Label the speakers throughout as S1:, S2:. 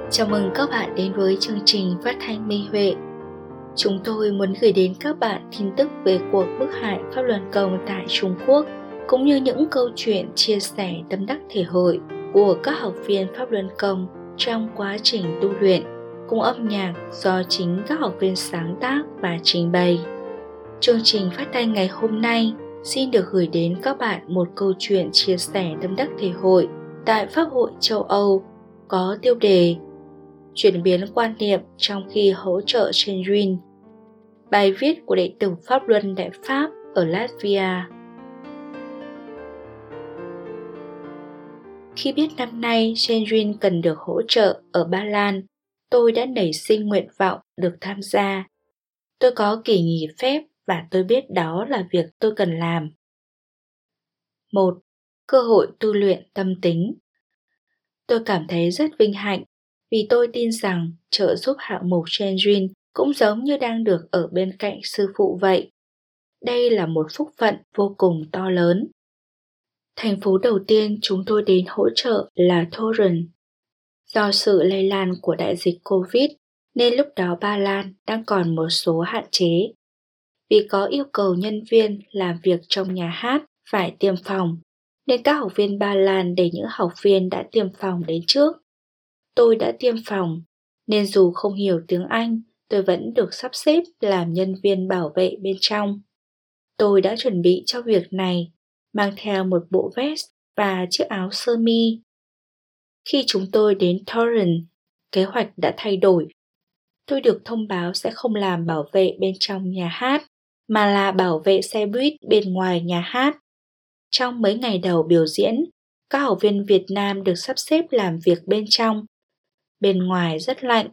S1: Chào mừng các bạn đến với chương trình phát thanh Minh Huệ. Chúng tôi muốn gửi đến các bạn tin tức về cuộc bức hại Pháp Luân Công tại Trung Quốc, cũng như những câu chuyện chia sẻ tâm đắc thể hội của các học viên Pháp Luân Công trong quá trình tu luyện, cùng âm nhạc do chính các học viên sáng tác và trình bày. Chương trình phát thanh ngày hôm nay xin được gửi đến các bạn một câu chuyện chia sẻ tâm đắc thể hội tại Pháp hội châu Âu có tiêu đề Chuyển biến quan niệm trong khi hỗ trợ trên Duyên. Bài viết của đệ tử Pháp Luân Đại Pháp ở Latvia. Khi biết năm nay trên Duyên cần được hỗ trợ ở Ba Lan, tôi đã nảy sinh nguyện vọng được tham gia. Tôi có kỳ nghỉ phép và tôi biết đó là việc tôi cần làm. 1. Cơ hội tu luyện tâm tính. Tôi cảm thấy rất vinh hạnh vì tôi tin rằng trợ giúp hạng mục trên Duyên cũng giống như đang được ở bên cạnh sư phụ vậy. Đây là một phúc phận vô cùng to lớn. Thành phố đầu tiên chúng tôi đến hỗ trợ là Torrance. Do sự lây lan của đại dịch Covid nên lúc đó Ba Lan đang còn một số hạn chế. Vì có yêu cầu nhân viên làm việc trong nhà hát phải tiêm phòng, nên các học viên Ba Lan để những học viên đã tiêm phòng đến trước. Tôi đã tiêm phòng, nên dù không hiểu tiếng Anh, tôi vẫn được sắp xếp làm nhân viên bảo vệ bên trong. Tôi đã chuẩn bị cho việc này, mang theo một bộ vest và chiếc áo sơ mi. Khi chúng tôi đến Torrance, kế hoạch đã thay đổi. Tôi được thông báo sẽ không làm bảo vệ bên trong nhà hát, mà là bảo vệ xe buýt bên ngoài nhà hát. Trong mấy ngày đầu biểu diễn, các học viên Việt Nam được sắp xếp làm việc bên trong. Bên ngoài rất lạnh.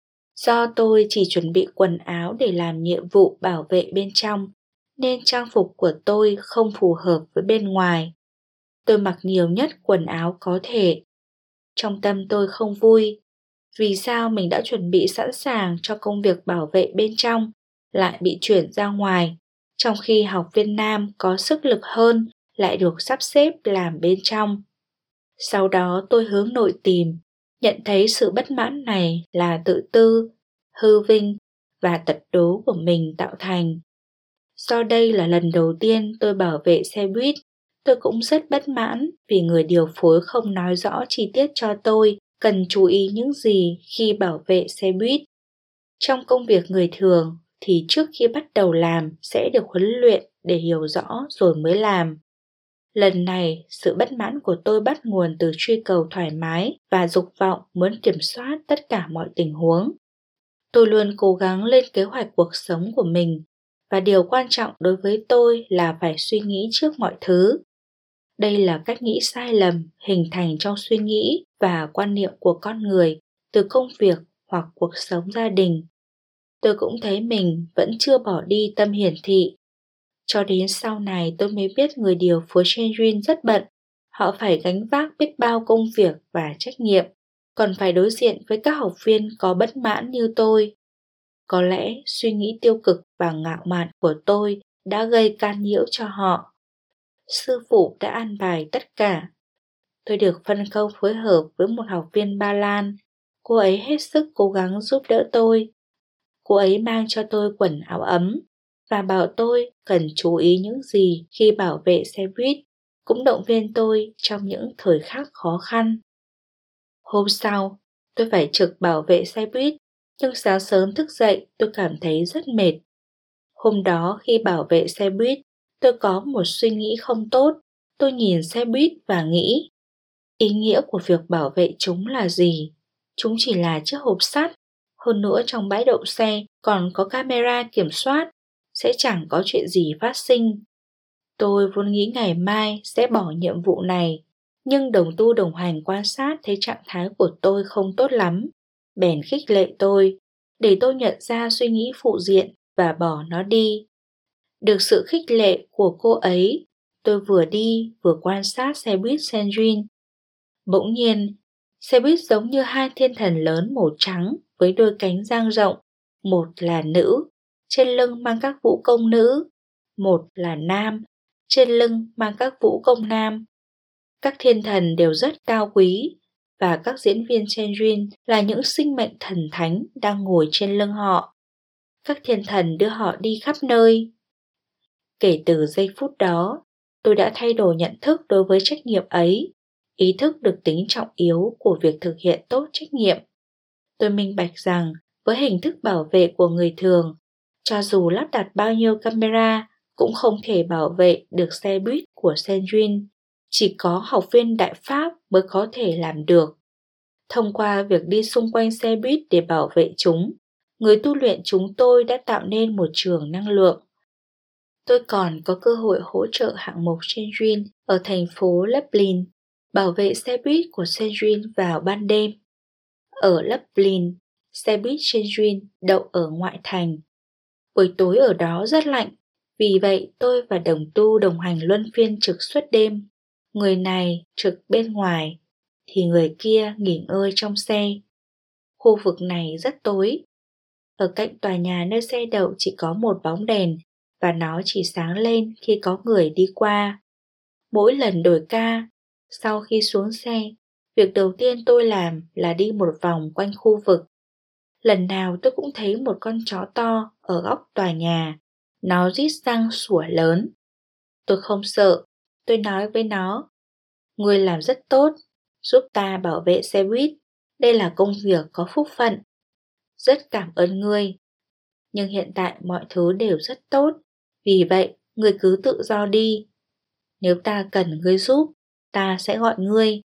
S1: Do tôi chỉ chuẩn bị quần áo để làm nhiệm vụ bảo vệ bên trong, nên trang phục của tôi không phù hợp với bên ngoài. Tôi mặc nhiều nhất quần áo có thể. Trong tâm tôi không vui. Vì sao mình đã chuẩn bị sẵn sàng cho công việc bảo vệ bên trong lại bị chuyển ra ngoài, trong khi học viên nam có sức lực hơn lại được sắp xếp làm bên trong. Sau đó tôi hướng nội tìm, nhận thấy sự bất mãn này là tự tư, hư vinh và tật đố của mình tạo thành. Do đây là lần đầu tiên tôi bảo vệ xe buýt, tôi cũng rất bất mãn vì người điều phối không nói rõ chi tiết cho tôi cần chú ý những gì khi bảo vệ xe buýt. Trong công việc người thường thì trước khi bắt đầu làm sẽ được huấn luyện để hiểu rõ rồi mới làm. Lần này, sự bất mãn của tôi bắt nguồn từ truy cầu thoải mái và dục vọng muốn kiểm soát tất cả mọi tình huống. Tôi luôn cố gắng lên kế hoạch cuộc sống của mình, và điều quan trọng đối với tôi là phải suy nghĩ trước mọi thứ. Đây là cách nghĩ sai lầm hình thành trong suy nghĩ và quan niệm của con người từ công việc hoặc cuộc sống gia đình. Tôi cũng thấy mình vẫn chưa bỏ đi tâm hiển thị. Cho đến sau này tôi mới biết người điều phối trên Duyên rất bận. Họ phải gánh vác biết bao công việc và trách nhiệm, còn phải đối diện với các học viên có bất mãn như tôi. Có lẽ suy nghĩ tiêu cực và ngạo mạn của tôi đã gây can nhiễu cho họ. Sư phụ đã an bài tất cả. Tôi được phân công phối hợp với một học viên Ba Lan. Cô ấy hết sức cố gắng giúp đỡ tôi. Cô ấy mang cho tôi quần áo ấm và bảo tôi cần chú ý những gì khi bảo vệ xe buýt, cũng động viên tôi trong những thời khắc khó khăn. Hôm sau, tôi phải trực bảo vệ xe buýt, nhưng sáng sớm thức dậy tôi cảm thấy rất mệt. Hôm đó khi bảo vệ xe buýt, tôi có một suy nghĩ không tốt. Tôi nhìn xe buýt và nghĩ, ý nghĩa của việc bảo vệ chúng là gì? Chúng chỉ là chiếc hộp sắt. Hơn nữa trong bãi đậu xe còn có camera kiểm soát, sẽ chẳng có chuyện gì phát sinh. Tôi vốn nghĩ ngày mai sẽ bỏ nhiệm vụ này, nhưng đồng tu đồng hành quan sát thấy trạng thái của tôi không tốt lắm, bèn khích lệ tôi, để tôi nhận ra suy nghĩ phụ diện và bỏ nó đi. Được sự khích lệ của cô ấy, tôi vừa đi vừa quan sát xe buýt Senjin. Bỗng nhiên, xe buýt giống như hai thiên thần lớn màu trắng với đôi cánh dang rộng. Một là nữ, trên lưng mang các vũ công nữ. Một là nam, trên lưng mang các vũ công nam. Các thiên thần đều rất cao quý. và các diễn viên Senjin là những sinh mệnh thần thánh đang ngồi trên lưng họ. Các thiên thần đưa họ đi khắp nơi. Kể từ giây phút đó, tôi đã thay đổi nhận thức đối với trách nhiệm ấy, ý thức được tính trọng yếu của việc thực hiện tốt trách nhiệm. Tôi minh bạch rằng với hình thức bảo vệ của người thường, cho dù lắp đặt bao nhiêu camera cũng không thể bảo vệ được xe buýt của Senjin. Chỉ có học viên Đại Pháp mới có thể làm được. Thông qua việc đi xung quanh xe buýt để bảo vệ chúng, người tu luyện chúng tôi đã tạo nên một trường năng lượng. Tôi còn có cơ hội hỗ trợ hạng mục Senjin ở thành phố Lublin, bảo vệ xe buýt của Senjin vào ban đêm. Ở Lublin, xe buýt Senjin đậu ở ngoại thành. Buổi tối ở đó rất lạnh, vì vậy tôi và đồng tu đồng hành luân phiên trực suốt đêm. Người này trực bên ngoài, thì người kia nghỉ ngơi trong xe. Khu vực này rất tối. Ở cạnh tòa nhà nơi xe đậu chỉ có một bóng đèn, và nó chỉ sáng lên khi có người đi qua. Mỗi lần đổi ca, sau khi xuống xe, việc đầu tiên tôi làm là đi một vòng quanh khu vực. Lần nào tôi cũng thấy một con chó to ở góc tòa nhà. Nó rít răng sủa lớn. Tôi không sợ, tôi nói với nó: "Ngươi làm rất tốt, giúp ta bảo vệ xe buýt. Đây là công việc có phúc phận. Rất cảm ơn ngươi. Nhưng hiện tại mọi thứ đều rất tốt, vì vậy ngươi cứ tự do đi. Nếu ta cần ngươi giúp, ta sẽ gọi ngươi."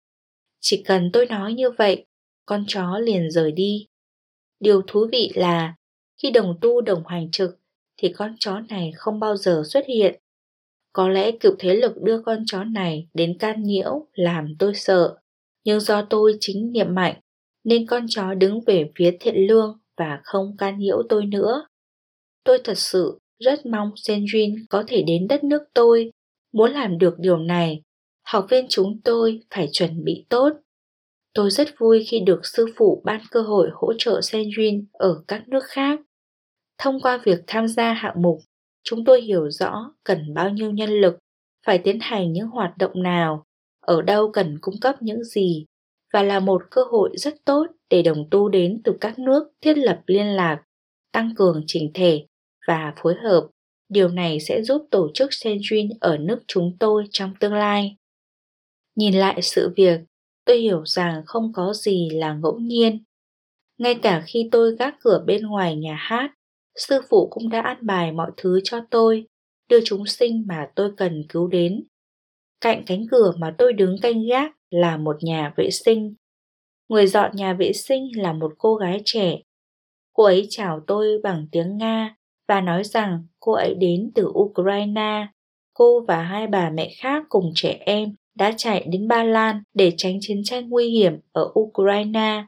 S1: Chỉ cần tôi nói như vậy, con chó liền rời đi. Điều thú vị là khi đồng tu đồng hành trực thì con chó này không bao giờ xuất hiện. Có lẽ cựu thế lực đưa con chó này đến can nhiễu làm tôi sợ, nhưng do tôi chính niệm mạnh nên con chó đứng về phía thiện lương và không can nhiễu tôi nữa. Tôi thật sự rất mong Senjin có thể đến đất nước tôi. Muốn làm được điều này, học viên chúng tôi phải chuẩn bị tốt. Tôi rất vui khi được sư phụ ban cơ hội hỗ trợ Senjin ở các nước khác. Thông qua việc tham gia hạng mục, chúng tôi hiểu rõ cần bao nhiêu nhân lực, phải tiến hành những hoạt động nào, ở đâu cần cung cấp những gì, và là một cơ hội rất tốt để đồng tu đến từ các nước thiết lập liên lạc, tăng cường chỉnh thể và phối hợp. Điều này sẽ giúp tổ chức Senjin ở nước chúng tôi trong tương lai. Nhìn lại sự việc, tôi hiểu rằng không có gì là ngẫu nhiên. Ngay cả khi tôi gác cửa bên ngoài nhà hát, sư phụ cũng đã an bài mọi thứ cho tôi, đưa chúng sinh mà tôi cần cứu đến. Cạnh cánh cửa mà tôi đứng canh gác là một nhà vệ sinh. Người dọn nhà vệ sinh là một cô gái trẻ. Cô ấy chào tôi bằng tiếng Nga và nói rằng cô ấy đến từ Ukraine. Cô và hai bà mẹ khác cùng trẻ em đã chạy đến Ba Lan để tránh chiến tranh nguy hiểm ở Ukraine.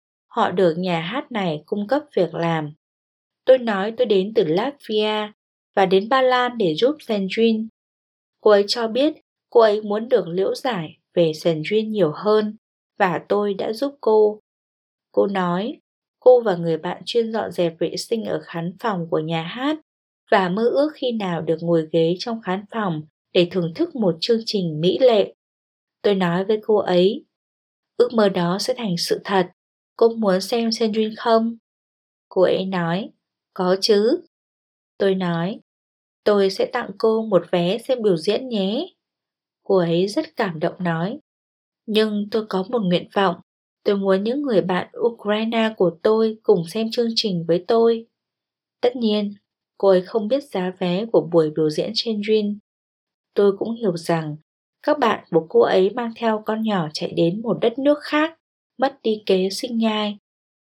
S1: Họ được nhà hát này cung cấp việc làm. Tôi nói tôi đến từ Latvia và đến Ba Lan để giúp Senjin. Cô ấy cho biết cô ấy muốn được liễu giải về Senjin nhiều hơn và tôi đã giúp cô. Cô nói cô và người bạn chuyên dọn dẹp vệ sinh ở khán phòng của nhà hát và mơ ước khi nào được ngồi ghế trong khán phòng để thưởng thức một chương trình mỹ lệ. Tôi nói với cô ấy, ước mơ đó sẽ thành sự thật. Cô muốn xem Senjin không? Cô ấy nói, có chứ. Tôi nói, tôi sẽ tặng cô một vé xem biểu diễn nhé. Cô ấy rất cảm động nói, nhưng tôi có một nguyện vọng. Tôi muốn những người bạn Ukraine của tôi cùng xem chương trình với tôi. Tất nhiên, cô ấy không biết giá vé của buổi biểu diễn Senjin. Tôi cũng hiểu rằng các bạn của cô ấy mang theo con nhỏ chạy đến một đất nước khác, mất đi kế sinh nhai.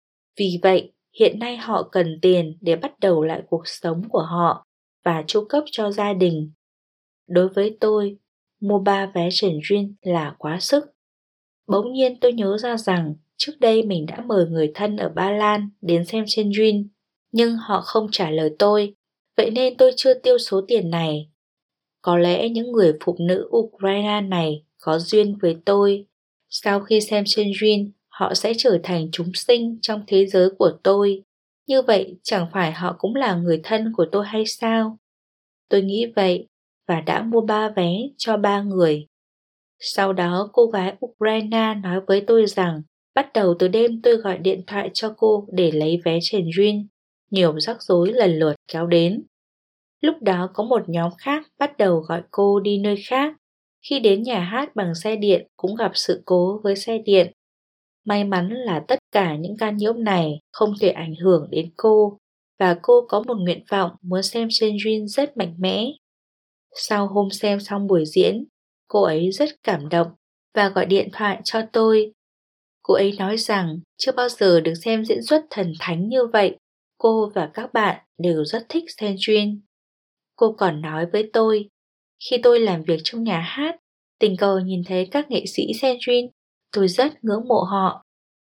S1: Vì vậy, hiện nay họ cần tiền để bắt đầu lại cuộc sống của họ và chu cấp cho gia đình. Đối với tôi, mua 3 vé Senjin là quá sức. Bỗng nhiên tôi nhớ ra rằng trước đây mình đã mời người thân ở Ba Lan đến xem Senjin, nhưng họ không trả lời tôi, vậy nên tôi chưa tiêu số tiền này. Có lẽ những người phụ nữ Ukraine này có duyên với tôi. Sau khi xem Senjin, họ sẽ trở thành chúng sinh trong thế giới của tôi. Như vậy chẳng phải họ cũng là người thân của tôi hay sao? Tôi nghĩ vậy và đã mua 3 vé cho 3 người. Sau đó cô gái Ukraine nói với tôi rằng bắt đầu từ đêm tôi gọi điện thoại cho cô để lấy vé chèn duyên. Nhiều rắc rối lần lượt kéo đến. Lúc đó có một nhóm khác bắt đầu gọi cô đi nơi khác. Khi đến nhà hát bằng xe điện cũng gặp sự cố với xe điện. May mắn là tất cả những ca nhiễm này không thể ảnh hưởng đến cô và cô có một nguyện vọng muốn xem Seungrin rất mạnh mẽ. Sau hôm xem xong buổi diễn, cô ấy rất cảm động và gọi điện thoại cho tôi. Cô ấy nói rằng chưa bao giờ được xem diễn xuất thần thánh như vậy. Cô và các bạn đều rất thích Seungrin. Cô còn nói với tôi, khi tôi làm việc trong nhà hát, tình cờ nhìn thấy các nghệ sĩ Seungrin, tôi rất ngưỡng mộ họ.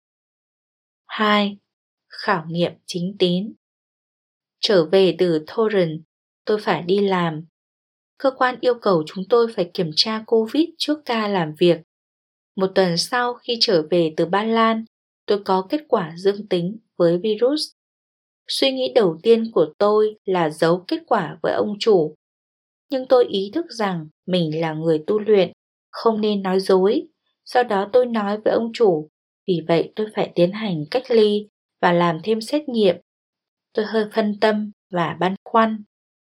S1: 2. Khảo nghiệm chính tín. Trở về từ Torrance, tôi phải đi làm. Cơ quan yêu cầu chúng tôi phải kiểm tra COVID trước ca làm việc. Một tuần sau khi trở về từ Ba Lan, tôi có kết quả dương tính với virus. Suy nghĩ đầu tiên của tôi là giấu kết quả với ông chủ. Nhưng tôi ý thức rằng mình là người tu luyện, không nên nói dối. Sau đó tôi nói với ông chủ, vì vậy tôi phải tiến hành cách ly và làm thêm xét nghiệm. Tôi hơi phân tâm và băn khoăn.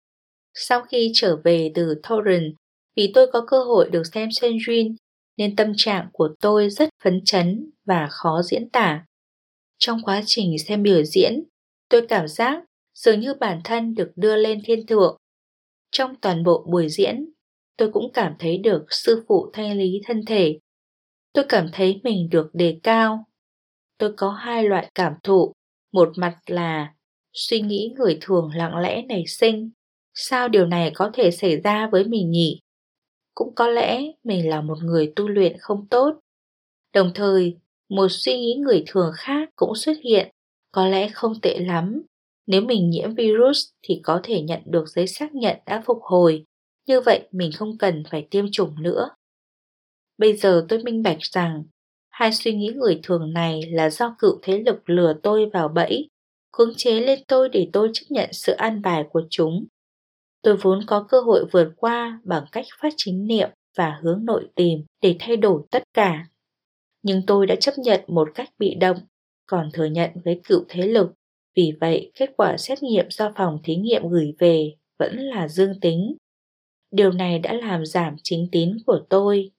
S1: Sau khi trở về từ Torrance, vì tôi có cơ hội được xem Seungrin, nên tâm trạng của tôi rất phấn chấn và khó diễn tả. Trong quá trình xem biểu diễn, tôi cảm giác dường như bản thân được đưa lên thiên thượng. Trong toàn bộ buổi diễn, tôi cũng cảm thấy được sư phụ thanh lý thân thể. Tôi cảm thấy mình được đề cao. Tôi có hai loại cảm thụ. Một mặt là suy nghĩ người thường lặng lẽ nảy sinh. Sao điều này có thể xảy ra với mình nhỉ? Cũng có lẽ mình là một người tu luyện không tốt. Đồng thời, một suy nghĩ người thường khác cũng xuất hiện. Có lẽ không tệ lắm. Nếu mình nhiễm virus thì có thể nhận được giấy xác nhận đã phục hồi. Như vậy mình không cần phải tiêm chủng nữa. Bây giờ tôi minh bạch rằng hai suy nghĩ người thường này là do cựu thế lực lừa tôi vào bẫy, cưỡng chế lên tôi để tôi chấp nhận sự an bài của chúng. Tôi vốn có cơ hội vượt qua bằng cách phát chính niệm và hướng nội tìm để thay đổi tất cả. Nhưng tôi đã chấp nhận một cách bị động, còn thừa nhận với cựu thế lực. Vì vậy, kết quả xét nghiệm do phòng thí nghiệm gửi về vẫn là dương tính. Điều này đã làm giảm chính tín của tôi.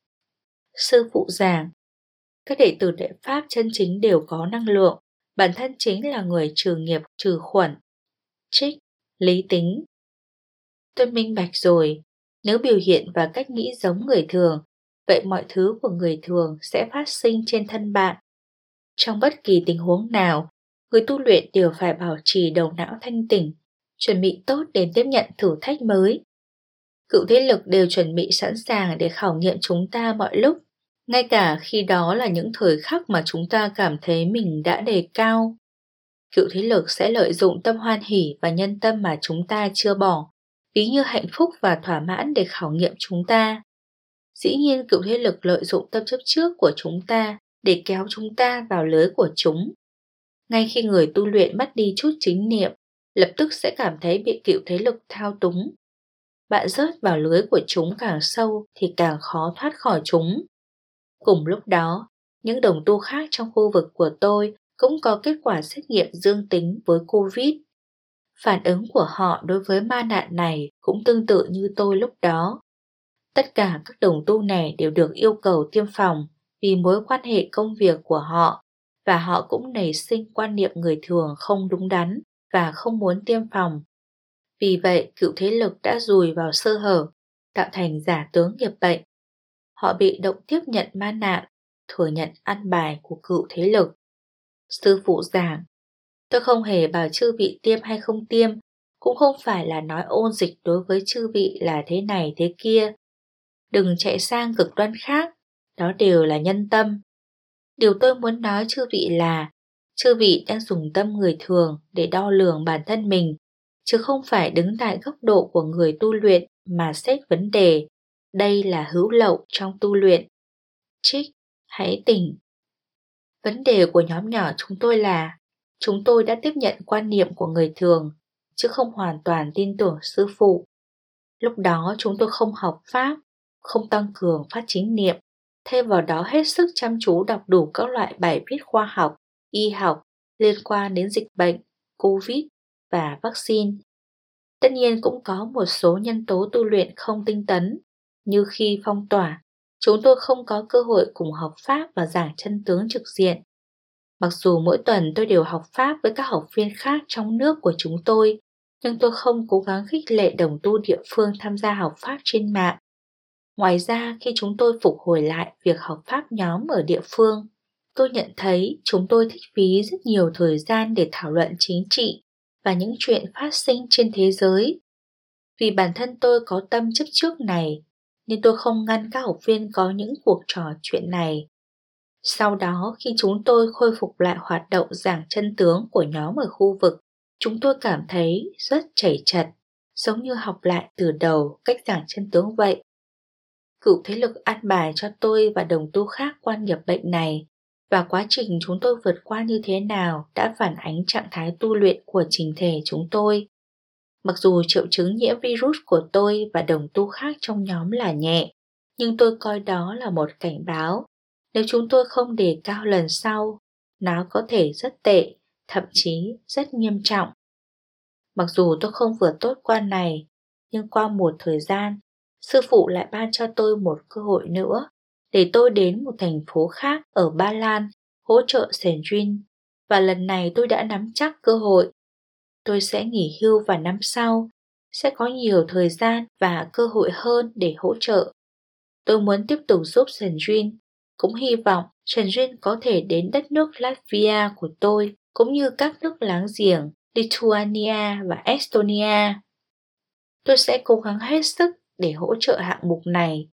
S1: Sư phụ giảng, các đệ tử Đại Pháp chân chính đều có năng lượng, bản thân chính là người trừ nghiệp trừ khuẩn. Trích, lý tính. Tôi minh bạch rồi, nếu biểu hiện và cách nghĩ giống người thường, vậy mọi thứ của người thường sẽ phát sinh trên thân bạn. Trong bất kỳ tình huống nào, người tu luyện đều phải bảo trì đầu não thanh tỉnh, chuẩn bị tốt để tiếp nhận thử thách mới. Cựu thế lực đều chuẩn bị sẵn sàng để khảo nghiệm chúng ta mọi lúc, ngay cả khi đó là những thời khắc mà chúng ta cảm thấy mình đã đề cao. Cựu thế lực sẽ lợi dụng tâm hoan hỉ và nhân tâm mà chúng ta chưa bỏ, ví như hạnh phúc và thỏa mãn để khảo nghiệm chúng ta. Dĩ nhiên cựu thế lực lợi dụng tâm chấp trước của chúng ta để kéo chúng ta vào lưới của chúng. Ngay khi người tu luyện mất đi chút chính niệm, lập tức sẽ cảm thấy bị cựu thế lực thao túng. Bạn rớt vào lưới của chúng càng sâu thì càng khó thoát khỏi chúng. Cùng lúc đó, những đồng tu khác trong khu vực của tôi cũng có kết quả xét nghiệm dương tính với COVID. Phản ứng của họ đối với ma nạn này cũng tương tự như tôi lúc đó. Tất cả các đồng tu này đều được yêu cầu tiêm phòng vì mối quan hệ công việc của họ, và họ cũng nảy sinh quan niệm người thường không đúng đắn và không muốn tiêm phòng. Vì vậy, cựu thế lực đã dùi vào sơ hở, tạo thành giả tướng nghiệp bệnh. Họ bị động tiếp nhận ma nạn, thừa nhận ăn bài của cựu thế lực. Sư phụ giảng, tôi không hề bảo chư vị tiêm hay không tiêm, cũng không phải là nói ôn dịch đối với chư vị là thế này thế kia. Đừng chạy sang cực đoan khác, đó đều là nhân tâm. Điều tôi muốn nói chư vị là, chư vị đang dùng tâm người thường để đo lường bản thân mình, chứ không phải đứng tại góc độ của người tu luyện mà xét vấn đề. Đây là hữu lậu trong tu luyện. Trích, hãy tỉnh. Vấn đề của nhóm nhỏ chúng tôi là, chúng tôi đã tiếp nhận quan niệm của người thường, chứ không hoàn toàn tin tưởng sư phụ. Lúc đó chúng tôi không học pháp, không tăng cường phát chính niệm, thêm vào đó hết sức chăm chú đọc đủ các loại bài viết khoa học, y học liên quan đến dịch bệnh, Covid và vaccine. Tất nhiên cũng có một số nhân tố tu luyện không tinh tấn, như khi phong tỏa, chúng tôi không có cơ hội cùng học Pháp và giảng chân tướng trực diện. Mặc dù mỗi tuần tôi đều học Pháp với các học viên khác trong nước của chúng tôi, nhưng tôi không cố gắng khích lệ đồng tu địa phương tham gia học Pháp trên mạng. Ngoài ra, khi chúng tôi phục hồi lại việc học Pháp nhóm ở địa phương, tôi nhận thấy chúng tôi thích phí rất nhiều thời gian để thảo luận chính trị và những chuyện phát sinh trên thế giới. Vì bản thân tôi có tâm chấp trước này, nên tôi không ngăn các học viên có những cuộc trò chuyện này. Sau đó, khi chúng tôi khôi phục lại hoạt động giảng chân tướng của nhóm ở khu vực, chúng tôi cảm thấy rất chảy chật, giống như học lại từ đầu cách giảng chân tướng vậy. Cựu thế lực an bài cho tôi và đồng tu khác quan nhập bệnh này, và quá trình chúng tôi vượt qua như thế nào đã phản ánh trạng thái tu luyện của trình thể chúng tôi. Mặc dù triệu chứng nhiễm virus của tôi và đồng tu khác trong nhóm là nhẹ, nhưng tôi coi đó là một cảnh báo. Nếu chúng tôi không đề cao lần sau, nó có thể rất tệ, thậm chí rất nghiêm trọng. Mặc dù tôi không vượt tốt qua này, nhưng qua một thời gian, sư phụ lại ban cho tôi một cơ hội nữa để tôi đến một thành phố khác ở Ba Lan hỗ trợ Sandrine, và lần này tôi đã nắm chắc cơ hội. Tôi sẽ nghỉ hưu vào năm sau, sẽ có nhiều thời gian và cơ hội hơn để hỗ trợ. Tôi muốn tiếp tục giúp Sandrine, cũng hy vọng Sandrine có thể đến đất nước Latvia của tôi, cũng như các nước láng giềng Lithuania và Estonia. Tôi sẽ cố gắng hết sức để hỗ trợ hạng mục này.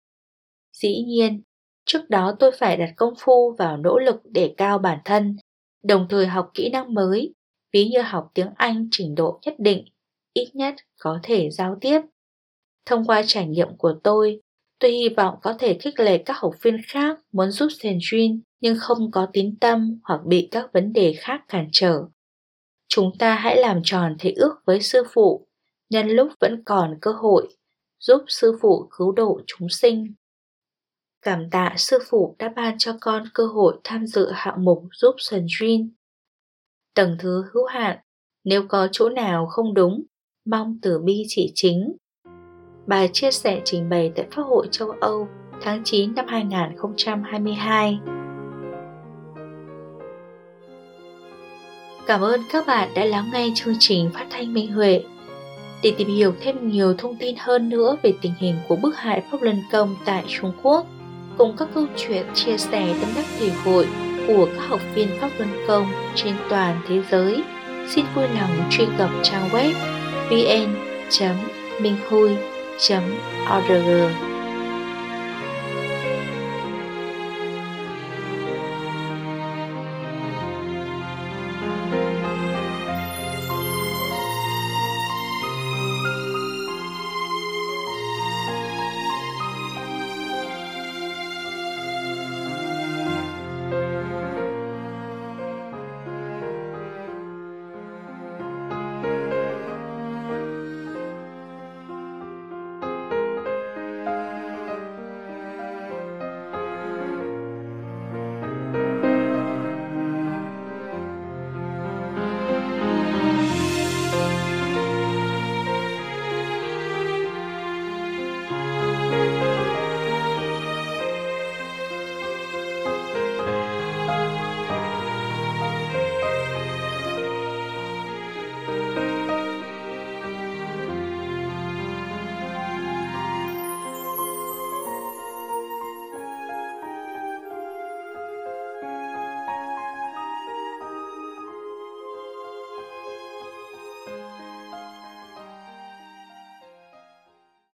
S1: Dĩ nhiên, trước đó tôi phải đặt công phu vào nỗ lực để cao bản thân, đồng thời học kỹ năng mới, ví như học tiếng Anh trình độ nhất định, ít nhất có thể giao tiếp. Thông qua trải nghiệm của tôi hy vọng có thể khích lệ các học viên khác muốn giúp Sandrine nhưng không có tín tâm hoặc bị các vấn đề khác cản trở. Chúng ta hãy làm tròn thể ước với sư phụ, nhân lúc vẫn còn cơ hội, giúp sư phụ cứu độ chúng sinh. Cảm tạ sư phụ đã ban cho con cơ hội tham dự hạng mục giúp Sandrine. Tầng thứ hữu hạn, nếu có chỗ nào không đúng, mong từ bi chỉ chính. Bài chia sẻ trình bày tại Pháp hội châu Âu tháng 9 năm 2022. Cảm ơn các bạn đã lắng nghe chương trình phát thanh Minh Huệ. Để tìm hiểu thêm nhiều thông tin hơn nữa về tình hình của bức hại Pháp Luân Công tại Trung Quốc, cùng các câu chuyện chia sẻ tâm đắc thể hội của các học viên Pháp Luân Công trên toàn thế giới, xin vui lòng truy cập trang web vn.minhui.org.